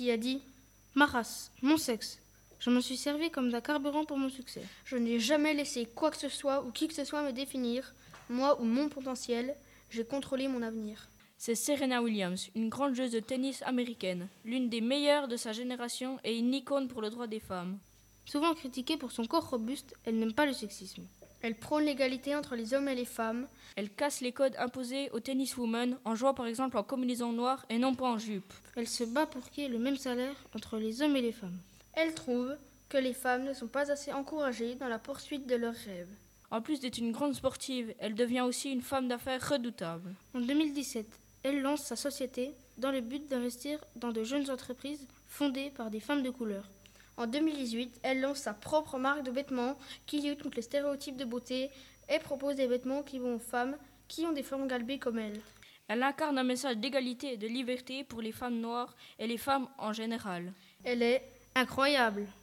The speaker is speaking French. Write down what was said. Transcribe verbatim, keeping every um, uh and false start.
qui a dit « Ma race, mon sexe, je m'en suis servi comme d'un carburant pour mon succès. Je n'ai jamais laissé quoi que ce soit ou qui que ce soit me définir, moi ou mon potentiel, j'ai contrôlé mon avenir. » C'est Serena Williams, une grande joueuse de tennis américaine, l'une des meilleures de sa génération et une icône pour le droit des femmes. Souvent critiquée pour son corps robuste, elle n'aime pas le sexisme. Elle prône l'égalité entre les hommes et les femmes. Elle casse les codes imposés aux tenniswomen en jouant par exemple en combinaison noire et non pas en jupe. Elle se bat pour qu'il y ait le même salaire entre les hommes et les femmes. Elle trouve que les femmes ne sont pas assez encouragées dans la poursuite de leurs rêves. En plus d'être une grande sportive, elle devient aussi une femme d'affaires redoutable. En deux mille dix-sept, elle lance sa société dans le but d'investir dans de jeunes entreprises fondées par des femmes de couleur. En deux mille dix-huit, elle lance sa propre marque de vêtements qui lutte contre les stéréotypes de beauté et propose des vêtements qui vont aux femmes qui ont des formes galbées comme elle. Elle incarne un message d'égalité et de liberté pour les femmes noires et les femmes en général. Elle est incroyable.